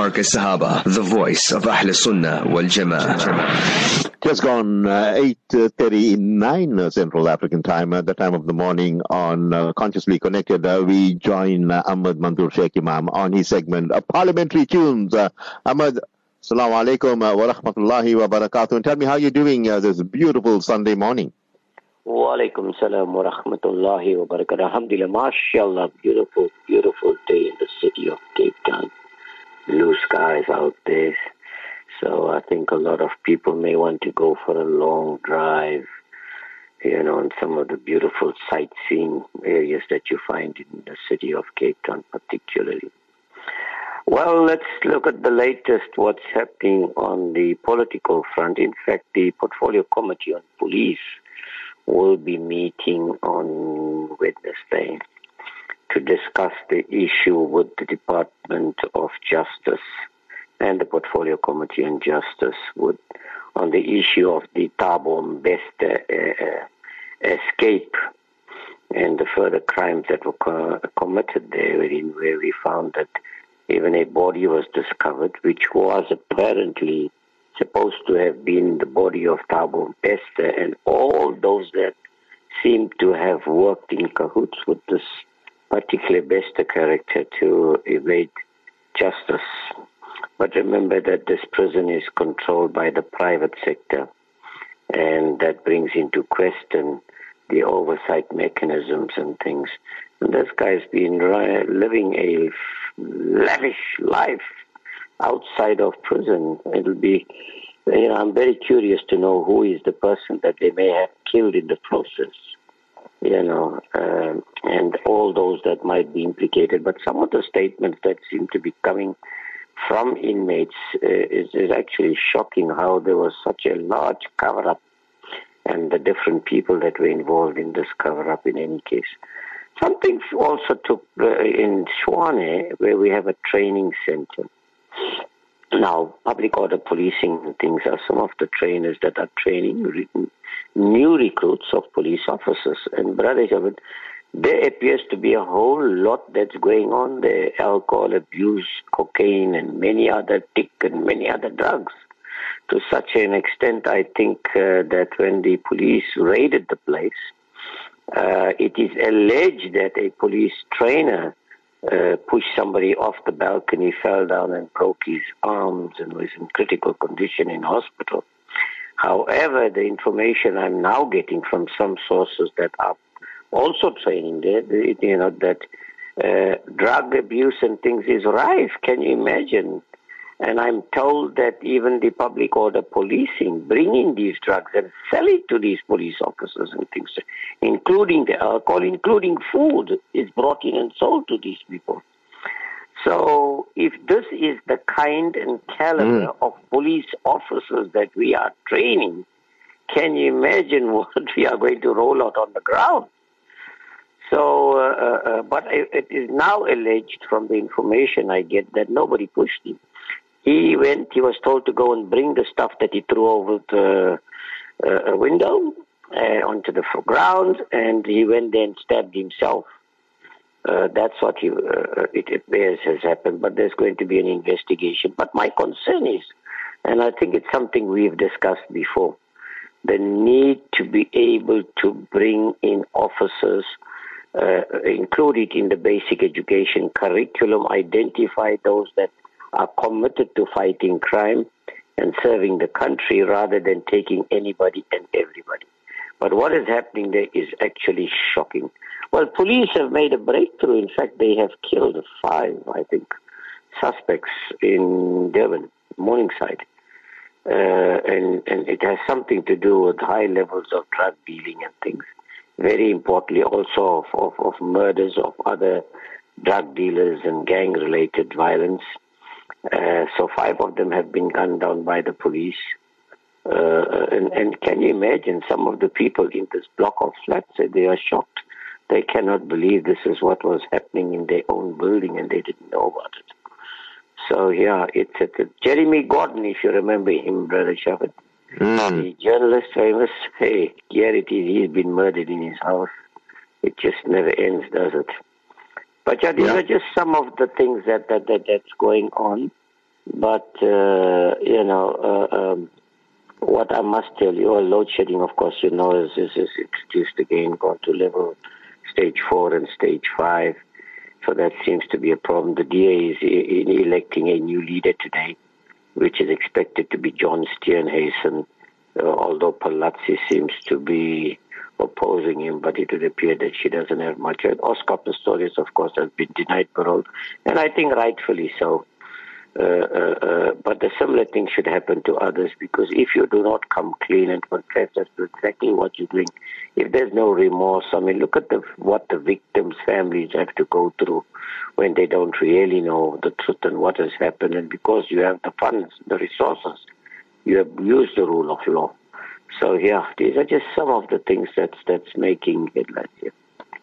Marcus Sahaba, the voice of Ahl Sunnah wal Jama'ah. Just gone 8:39 Central African time, at the time of the morning on Consciously Connected. We join Ahmad Manzoor Sheikh Imam on his segment Parliamentary Tunes. Ahmad, Assalamu alaikum wa rahmatullahi wa barakatuh. And tell me how you're doing this beautiful Sunday morning. Wa alaikum salam wa rahmatullahi wa barakatuh. Alhamdulillah, mashallah, beautiful, beautiful day in the city of Cape Town. Blue skies out there. So I think a lot of people may want to go for a long drive, in some of the beautiful sightseeing areas that you find in the city of Cape Town particularly. Well, let's look at the latest, what's happening on the political front. In fact, the Portfolio Committee on Police will be meeting on Wednesday to discuss the issue with the Department of Justice and the Portfolio Committee on Justice on the issue of the Thabo Mbeste escape and the further crimes that were committed there, where we found that even a body was discovered, which was apparently supposed to have been the body of Thabo Mbeste, and all those that seemed to have worked in cahoots with this particular Beste character to evade justice. But remember that this prison is controlled by the private sector, and that brings into question the oversight mechanisms and things. And this guy's been living a lavish life outside of prison. It'll be, I'm very curious to know who is the person that they may have killed in the process, and all those that might be implicated. But some of the statements that seem to be coming from inmates is actually shocking, how there was such a large cover-up and the different people that were involved in this cover-up in any case. Something also took in Tshwane, where we have a training center. Now, public order policing and things are some of the trainers that are training new recruits of police officers. And brothers of it, there appears to be a whole lot that's going on there. Alcohol abuse, cocaine, and many other and many other drugs. To such an extent, I think that when the police raided the place, it is alleged that a police trainer pushed somebody off the balcony, fell down and broke his arms and was in critical condition in hospital. However, the information I'm now getting from some sources that are also training there, that drug abuse and things is rife. Can you imagine? And I'm told that even the public order policing bring in these drugs and sell it to these police officers and things, including the alcohol, including food, is brought in and sold to these people. So if this is the kind and caliber of police officers that we are training, can you imagine what we are going to roll out on the ground? So, but it is now alleged from the information I get that nobody pushed him. He was told to go and bring the stuff that he threw over the window onto the ground, and he went there and stabbed himself. That's what it appears has happened, but there's going to be an investigation. But my concern is, and I think it's something we've discussed before, the need to be able to bring in officers, include it in the basic education curriculum, identify those that are committed to fighting crime and serving the country rather than taking anybody and everybody. But what is happening there is actually shocking. Well, police have made a breakthrough. In fact, they have killed 5, I think, suspects in Durban, Morningside. And it has something to do with high levels of drug dealing and things. Very importantly, also of murders of other drug dealers and gang-related violence. So 5 of them have been gunned down by the police. And can you imagine, some of the people in this block of flats said they are shocked. They cannot believe this is what was happening in their own building and they didn't know about it. So, yeah, it's Jeremy Gordon, if you remember him, Brother Shafat. The journalist, famous, hey, here it is, he's been murdered in his house. It just never ends, does it? But yeah, these are just some of the things that's going on. But, what I must tell you, load shedding, of course, is introduced again, gone to level stage 4 and stage 5. So that seems to be a problem. The DA is electing a new leader today, which is expected to be John Steenhuisen, although Palazzi seems to be opposing him, but it would appear that she doesn't have much. And Oscar Pistorius, of course, has been denied parole, and I think rightfully so. But the similar thing should happen to others, because if you do not come clean and confess as to exactly what you're doing, if there's no remorse, I mean, look at what the victims' families have to go through when they don't really know the truth and what has happened. And because you have the funds, the resources, you have used the rule of law. So, yeah, these are just some of the things that's making headlines here.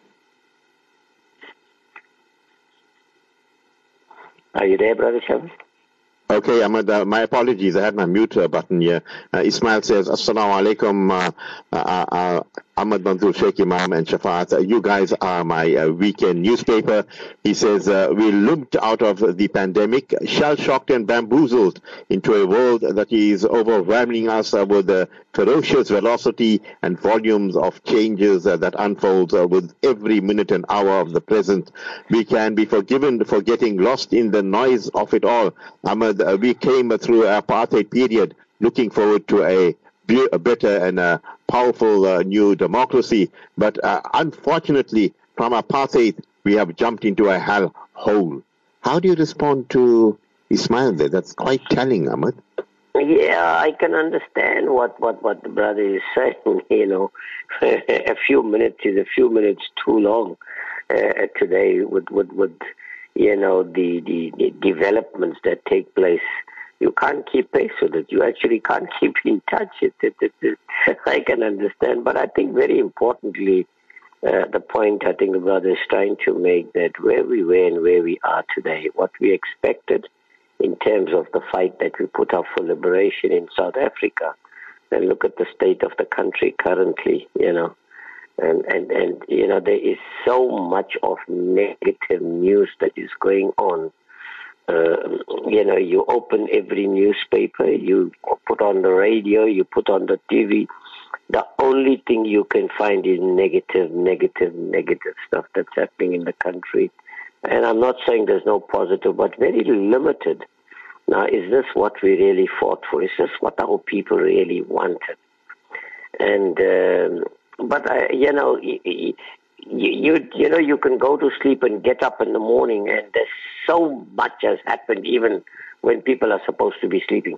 Are you there, Brother Shaban? Okay, Ahmed, my apologies. I had my mute button here. Ismail says, Assalamu alaikum, Ahmed Manzoor Sheikh Imam and Shafaat. You guys are my weekend newspaper. He says, we looked out of the pandemic, shell-shocked and bamboozled into a world that is overwhelming us with the ferocious velocity and volumes of changes that unfolds with every minute and hour of the present. We can be forgiven for getting lost in the noise of it all. Ahmed, we came through an apartheid period looking forward to a better and a powerful new democracy. But unfortunately, from apartheid, we have jumped into a hell hole. How do you respond to Ismail there? That's quite telling, Ahmed. Yeah, I can understand what the brother is saying. A few minutes is a few minutes too long today with the developments that take place. You can't keep pace with it. You actually can't keep in touch. I can understand, but I think very importantly, the point I think the brother is trying to make, that where we were and where we are today, what we expected in terms of the fight that we put up for liberation in South Africa, and look at the state of the country currently, and there is so much of negative news that is going on. You open every newspaper, you put on the radio, you put on the TV. The only thing you can find is negative stuff that's happening in the country. And I'm not saying there's no positive, but very limited. Now, is this what we really fought for? Is this what our people really wanted? And you can go to sleep and get up in the morning, and there's so much has happened even when people are supposed to be sleeping.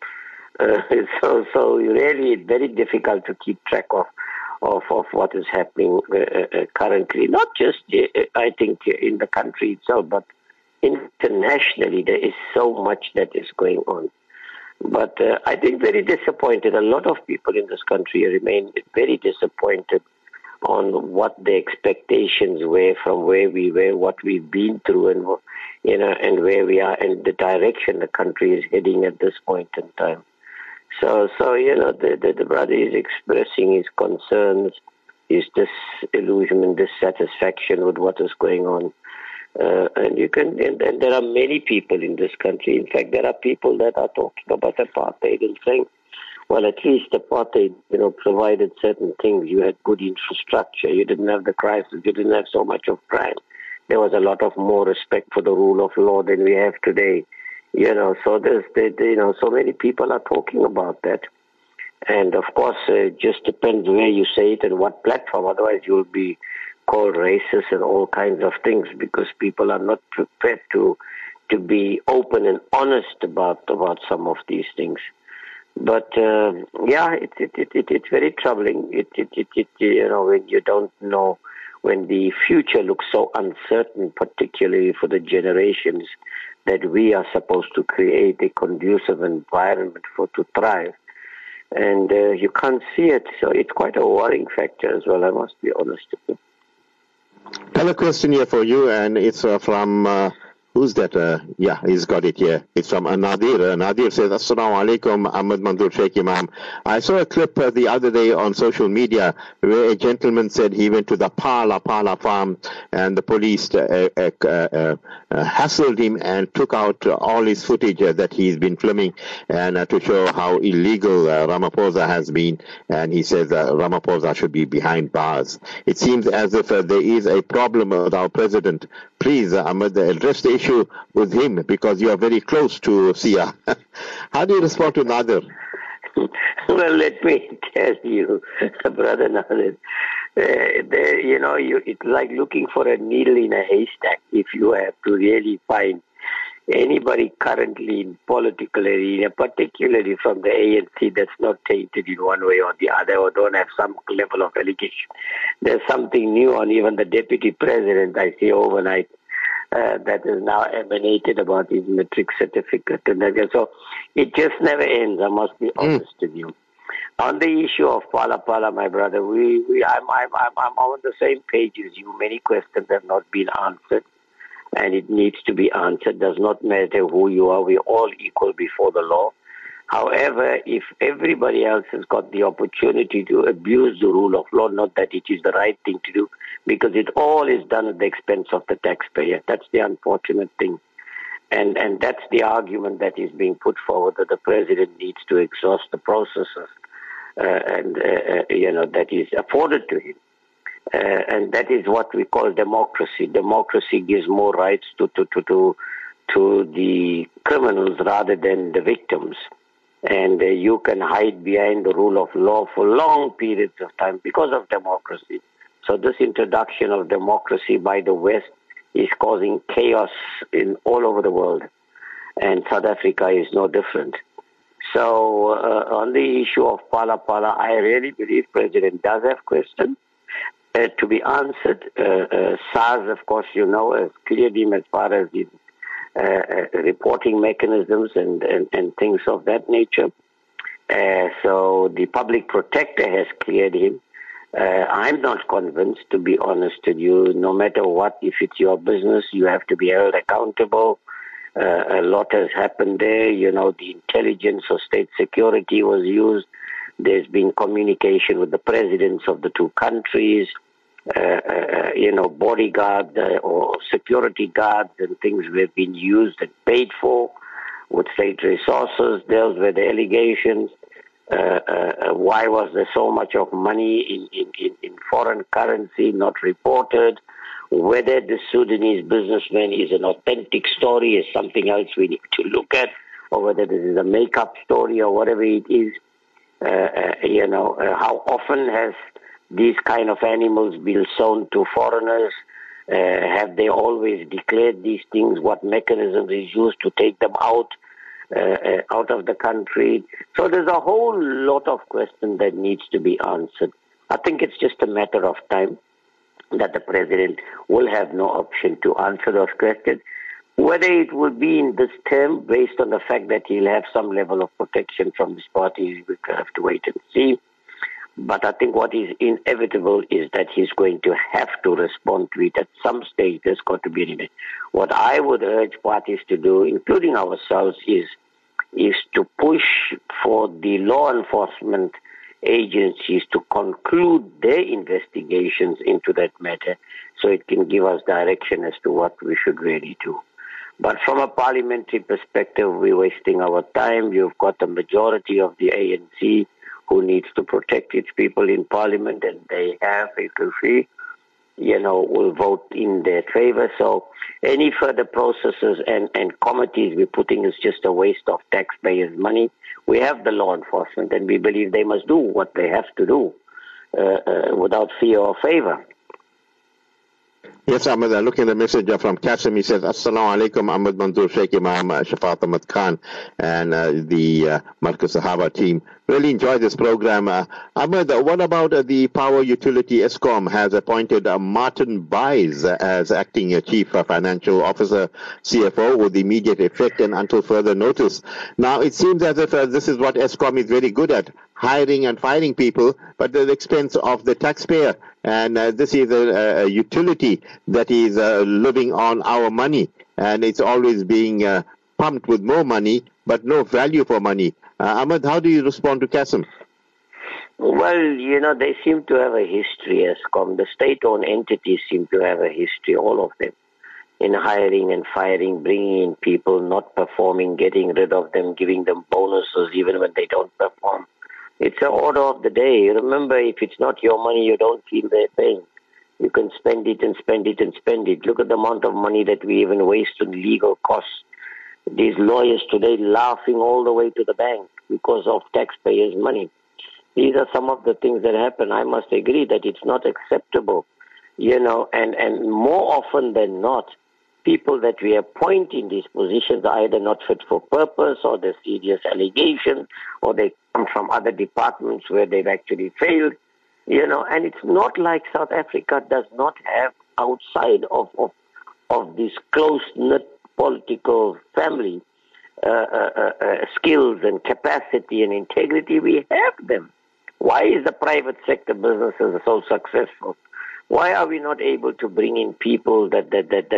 So really it's very difficult to keep track of what is happening currently. Not just, I think, in the country itself, but internationally there is so much that is going on. But I think very disappointed. A lot of people in this country remain very disappointed on what the expectations were from where we were, what we've been through, and where we are, and the direction the country is heading at this point in time. So the brother is expressing his concerns, his disillusionment, dissatisfaction with what is going on. And there are many people in this country. In fact, there are people that are talking about apartheid and saying, well, at least apartheid, provided certain things. You had good infrastructure. You didn't have the crisis. You didn't have so much of crime. There was a lot of more respect for the rule of law than we have today. So so many people are talking about that. And of course, it just depends where you say it and what platform. Otherwise, you'll be called racist and all kinds of things, because people are not prepared to be open and honest about some of these things. But it's very troubling. When you don't know, when the future looks so uncertain, particularly for the generations that we are supposed to create a conducive environment to thrive, and you can't see it. So it's quite a worrying factor as well, I must be honest with you. Another question here for you, and it's from Who's that? Yeah, he's got it here. It's from Nadir. Nadir says, Assalamu alaikum, Ahmad Manzoor Sheikh Imam. I saw a clip the other day on social media where a gentleman said he went to the Pala farm and the police hassled him and took out all his footage that he's been filming and to show how illegal Ramaphosa has been. And he says Ramaphosa should be behind bars. It seems as if there is a problem with our president. Please, Ahmed, address the issue with him because you are very close to Sia. How do you respond to Nadir? Well, let me tell you, Brother Nadir, it's like looking for a needle in a haystack if you have to really find anybody currently in political arena, particularly from the ANC, that's not tainted in one way or the other or don't have some level of allegation. There's something new on even the deputy president, I see overnight, that is now emanated about his matric certificate. And so it just never ends, I must be honest with you. On the issue of Pala, my brother, I'm on the same page as you. Many questions have not been answered. And it needs to be answered. Does not matter who you are. We're all equal before the law. However, if everybody else has got the opportunity to abuse the rule of law, not that it is the right thing to do, because it all is done at the expense of the taxpayer. That's the unfortunate thing. And that's the argument that is being put forward, that the president needs to exhaust the processes that is afforded to him. And that is what we call democracy. Democracy gives more rights to the criminals rather than the victims. And you can hide behind the rule of law for long periods of time because of democracy. So this introduction of democracy by the West is causing chaos all over the world. And South Africa is no different. So on the issue of Pala, I really believe President does have questions to be answered. SARS, of course, has cleared him as far as the reporting mechanisms and things of that nature. So the public protector has cleared him. I'm not convinced, to be honest with you. No matter what, if it's your business, you have to be held accountable. A lot has happened there. The intelligence or state security was used. There's been communication with the presidents of the two countries, bodyguards or security guards and things have been used and paid for with state resources. Those were the allegations. Why was there so much of money in foreign currency not reported? Whether the Sudanese businessman is an authentic story is something else we need to look at, or whether this is a make-up story or whatever it is. How often has these kind of animals been sold to foreigners? Have they always declared these things? What mechanism is used to take them out of the country? So there's a whole lot of questions that needs to be answered. I think it's just a matter of time that the president will have no option to answer those questions. Whether it will be in this term, based on the fact that he'll have some level of protection from his party, we have to wait and see. But I think what is inevitable is that he's going to have to respond to it at some stage. There's got to be an event. What I would urge parties to do, including ourselves, is to push for the law enforcement agencies to conclude their investigations into that matter so it can give us direction as to what we should really do. But from a parliamentary perspective, we're wasting our time. You've got the majority of the ANC who needs to protect its people in parliament, and they have, you can see, will vote in their favor. So any further processes and committees we're putting is just a waste of taxpayers' money. We have the law enforcement, and we believe they must do what they have to do without fear or favor. Yes, Ahmed, looking at the message from Kasim, he says, Assalamu alaikum, Ahmed Manzoor Sheikh Imam, Shafat Ahmed Khan, and the Markaz Sahaba team. Really enjoyed this program. Ahmed, what about the power utility Eskom has appointed Martin Buys as acting chief financial officer, CFO, with immediate effect and until further notice. Now, it seems as if this is what Eskom is very good at, hiring and firing people, but at the expense of the taxpayer. And this is a utility that is living on our money. and it's always being pumped with more money, but no value for money. Ahmed, how do you respond to Qasim? Well, they seem to have a history, Eskom. The state-owned entities seem to have a history, all of them, in hiring and firing, bringing in people, not performing, getting rid of them, giving them bonuses even when they don't perform. It's an order of the day. Remember, if it's not your money, you don't feel they're paying. You can spend it and spend it and spend it. Look at the amount of money that we even waste on legal costs. These lawyers today laughing all the way to the bank because of taxpayers' money. These are some of the things that happen. I must agree that it's not acceptable, and more often than not, people that we appoint in these positions are either not fit for purpose, or there's serious allegations, or they come from other departments where they've actually failed, and it's not like South Africa does not have, outside of this close-knit political family, skills and capacity and integrity. We have them. Why is the private sector businesses so successful? Why are we not able to bring in people that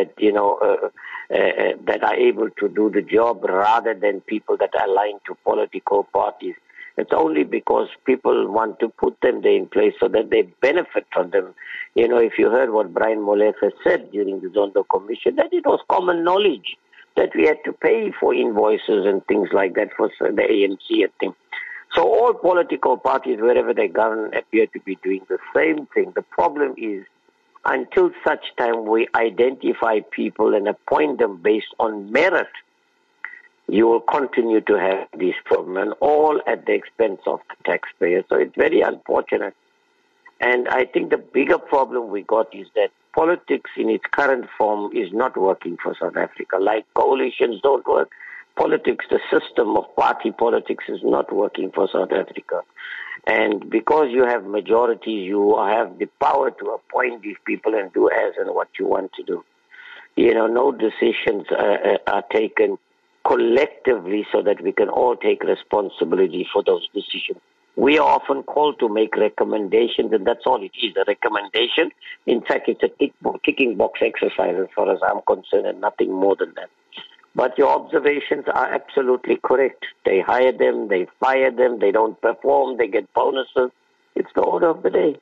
are able to do the job rather than people that are aligned to political parties? It's only because people want to put them there in place so that they benefit from them. If you heard what Brian Molefe said during the Zondo Commission, that it was common knowledge that we had to pay for invoices and things like that for the ANC and things. So all political parties, wherever they govern, appear to be doing the same thing. The problem is, until such time we identify people and appoint them based on merit, you will continue to have these problems, and all at the expense of the taxpayers. So it's very unfortunate. And I think the bigger problem we got is that politics in its current form is not working for South Africa. Like coalitions don't work. Politics, the system of party politics is not working for South Africa. And because you have majorities, you have the power to appoint these people and do as and what you want to do. No decisions are taken collectively so that we can all take responsibility for those decisions. We are often called to make recommendations, and that's all it is, a recommendation. In fact, it's a ticking box exercise as far as I'm concerned, and nothing more than that. But your observations are absolutely correct. They hire them, they fire them, they don't perform, they get bonuses. It's the order of the day.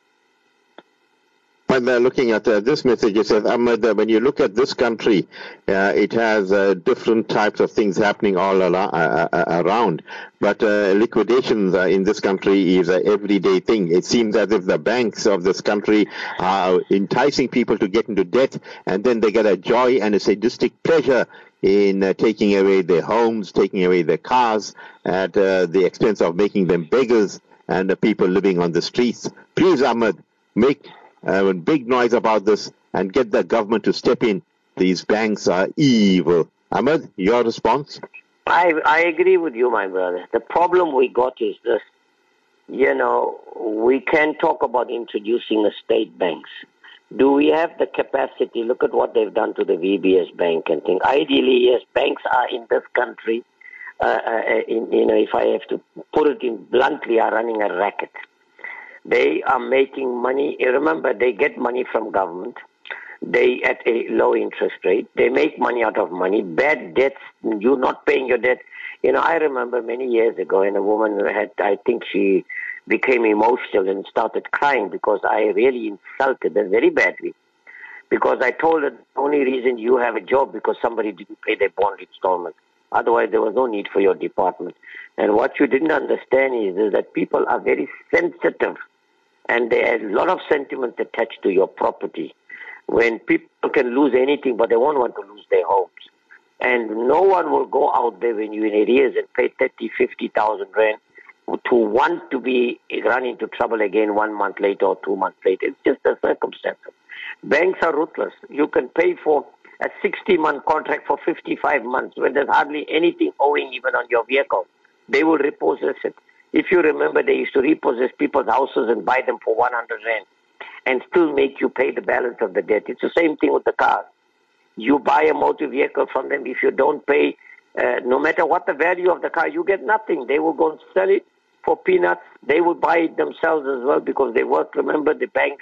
When looking at this message, it says, Ahmed, when you look at this country, it has different types of things happening all around. But liquidations in this country is an everyday thing. It seems as if the banks of this country are enticing people to get into debt, and then they get a joy and a sadistic pleasure in taking away their homes, taking away their cars at the expense of making them beggars and the people living on the streets. Please, Ahmed, make a big noise about this and get the government to step in. These banks are evil. Ahmed, your response? I agree with you, my brother. The problem we got is this. We can talk about introducing the state banks. Do we have the capacity? Look at what they've done to the VBS Bank and things. Ideally, yes, banks are in this country, if I have to put it in bluntly, are running a racket. They are making money. Remember, they get money from government. They at a low interest rate. They make money out of money. Bad debts, you not paying your debt. I remember many years ago, and a woman I think she became emotional and started crying because I really insulted her very badly. Because I told her the only reason you have a job because somebody didn't pay their bond installment. Otherwise, there was no need for your department. And what you didn't understand is that people are very sensitive. And there are a lot of sentiments attached to your property. When people can lose anything, but they won't want to lose their homes. And no one will go out there when you're in arrears and pay 30, 50,000 rand to want to be run into trouble again 1 month later or 2 months later. It's just a circumstance. Banks are ruthless. You can pay for a 60-month contract for 55 months when there's hardly anything owing even on your vehicle. They will repossess it. If you remember, they used to repossess people's houses and buy them for 100 rand and still make you pay the balance of the debt. It's the same thing with the cars. You buy a motor vehicle from them. If you don't pay, no matter what the value of the car, you get nothing. They will go and sell it for peanuts. They will buy it themselves as well because they work. Remember, the banks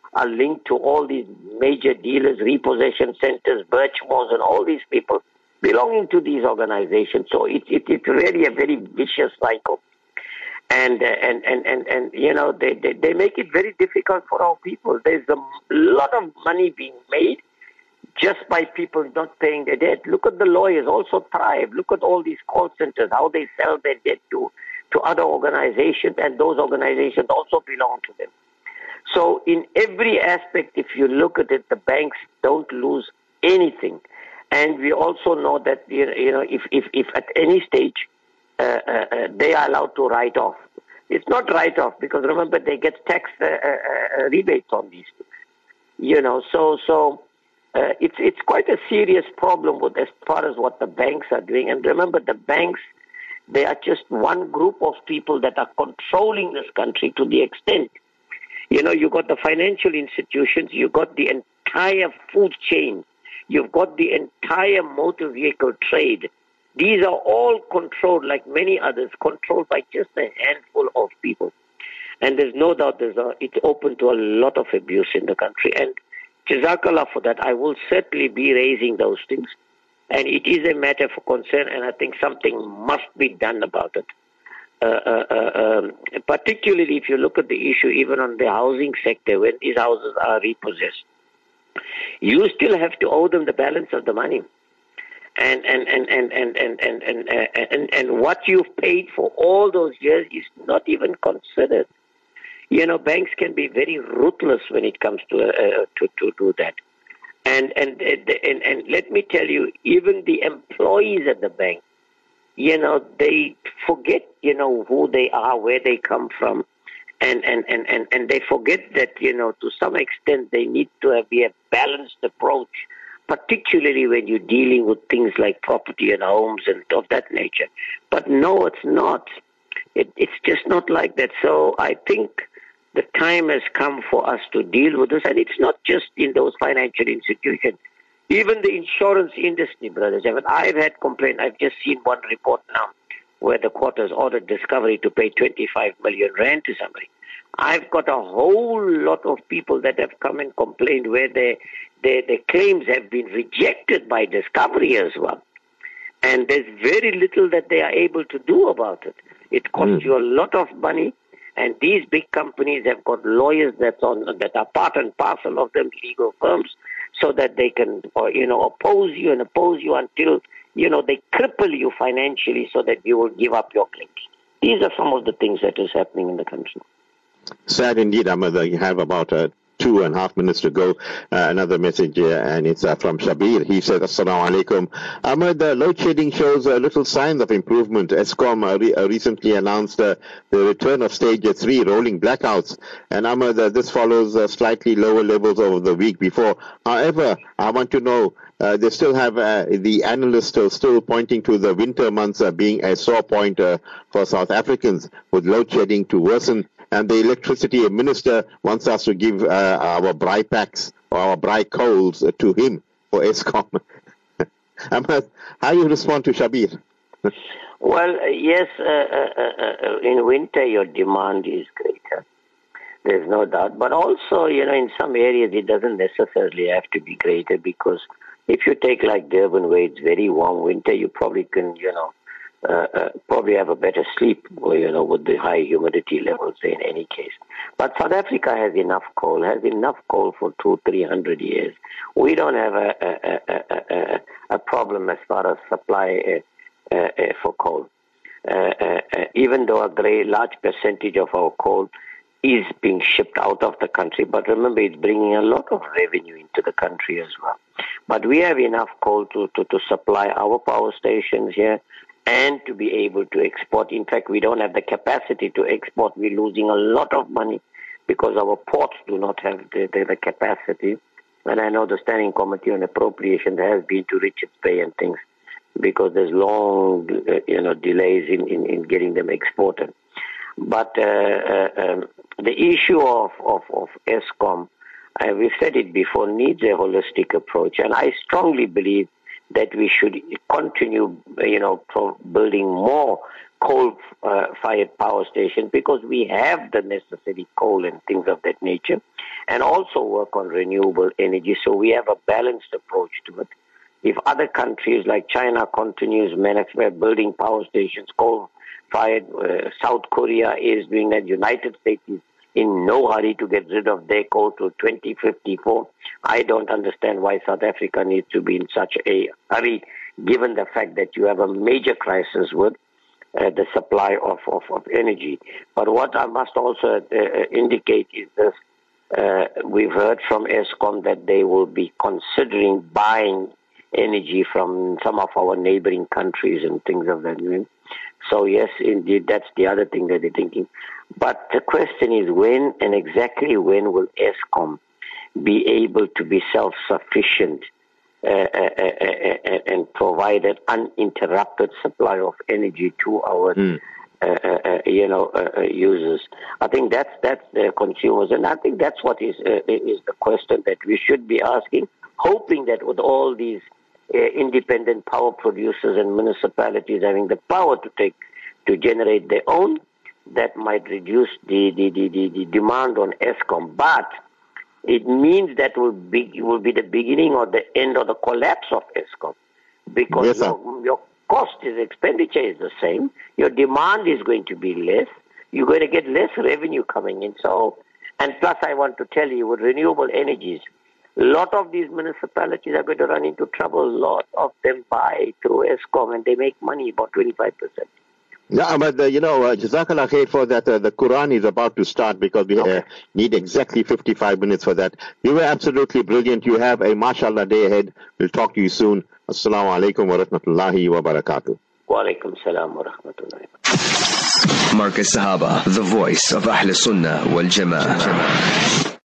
are linked to all these major dealers, repossession centers, Birchmores, and all these people belonging to these organizations. So it's really a very vicious cycle. And you know, they make it very difficult for our people. There's a lot of money being made just by people not paying their debt. Look at the lawyers also thrive. Look at all these call centers, how they sell their debt to other organizations, and those organizations also belong to them. So in every aspect, if you look at it, the banks don't lose anything. And we also know that, you know, if at any stage they are allowed to write off. It's not write off, because remember, they get tax rebates on these things. You know, so it's quite a serious problem with as far as what the banks are doing. And remember, the banks, they are just one group of people that are controlling this country to the extent, you know, you've got the financial institutions, you've got the entire food chain, you've got the entire motor vehicle trade. These are all controlled, like many others, controlled by just a handful of people. And there's no doubt it's open to a lot of abuse in the country. And Jazakallah for that. I will certainly be raising those things. And it is a matter for concern, and I think something must be done about it. Particularly if you look at the issue even on the housing sector, when these houses are repossessed, you still have to owe them the balance of the money. And what you've paid for all those years is not even considered. You know, banks can be very ruthless when it comes to do that. And let me tell you, even the employees at the bank, you know, they forget, you know, who they are, where they come from, and they forget that, you know, to some extent they need to be a balanced approach, particularly when you're dealing with things like property and homes and of that nature. But no, it's not. It's just not like that. So I think the time has come for us to deal with this, and it's not just in those financial institutions. Even the insurance industry, brothers. I've had complaints. I've just seen one report now where the court has ordered Discovery to pay 25 million rand to somebody. I've got a whole lot of people that have come and complained where their claims have been rejected by Discovery as well. And there's very little that they are able to do about it. It costs you a lot of money. And these big companies have got lawyers that are part and parcel of them, legal firms, so that they can, oppose you until, they cripple you financially so that you will give up your claims. These are some of the things that is happening in the country. Sad indeed, Ahmed. You have about 2.5 minutes to go. Another message and it's from Shabir. He said, Assalamu alaikum. Ahmed, load shedding shows little signs of improvement. Eskom recently announced the return of stage 3 rolling blackouts. And Ahmed, this follows slightly lower levels over the week before. However, I want to know, they still have the analysts still pointing to the winter months being a sore point for South Africans, with load shedding to worsen. And the electricity minister wants us to give our braai packs or our braai coals to him for Eskom. Ahmed, how do you respond to Shabir? Well, yes, in winter your demand is greater. There's no doubt. But also, in some areas it doesn't necessarily have to be greater, because if you take like Durban, where it's very warm winter, you probably can, probably have a better sleep, with the high humidity levels in any case. But South Africa has enough coal for 200-300 years. We don't have a problem as far as supply for coal. Even though a large percentage of our coal is being shipped out of the country, but remember, it's bringing a lot of revenue into the country as well. But we have enough coal to supply our power stations here, and to be able to export. In fact, we don't have the capacity to export. We're losing a lot of money because our ports do not have the capacity. And I know the Standing Committee on Appropriation has been to Richards Bay and things, because there's long, delays in getting them exported. But the issue of Eskom, we've said it before, needs a holistic approach. And I strongly believe that we should continue, building more coal-fired power stations, because we have the necessary coal and things of that nature, and also work on renewable energy. So we have a balanced approach to it. If other countries like China continues building power stations, coal-fired, South Korea is doing that, United States is in no hurry to get rid of their coal to 2054. I don't understand why South Africa needs to be in such a hurry, given the fact that you have a major crisis with the supply of energy. But what I must also indicate is this. We've heard from Eskom that they will be considering buying energy from some of our neighboring countries and things of that nature. So yes, indeed, that's the other thing that they're thinking. But the question is when and exactly when will Eskom be able to be self-sufficient and provide an uninterrupted supply of energy to our users. I think that's the consumers, and I think that's what is the question that we should be asking, hoping that with all these independent power producers and municipalities having the power to generate their own, that might reduce the demand on Eskom. But it means that will be the beginning or the end of the collapse of Eskom, because yes, your cost expenditure is the same, your demand is going to be less, you're going to get less revenue coming in. So, and plus I want to tell you, with renewable energies, a lot of these municipalities are going to run into trouble. A lot of them buy through Eskom and they make money, about 25%. Yeah, but Jazakallah khair for that. The Quran is about to start because we need exactly 55 minutes for that. You were absolutely brilliant. You have a mashallah day ahead. We'll talk to you soon. Assalamu alaikum wa rahmatullahi wa barakatuh. Wa alaikum salam wa rahmatullahi. Marcus Sahaba, the voice of Ahl Sunnah wal Jama'ah.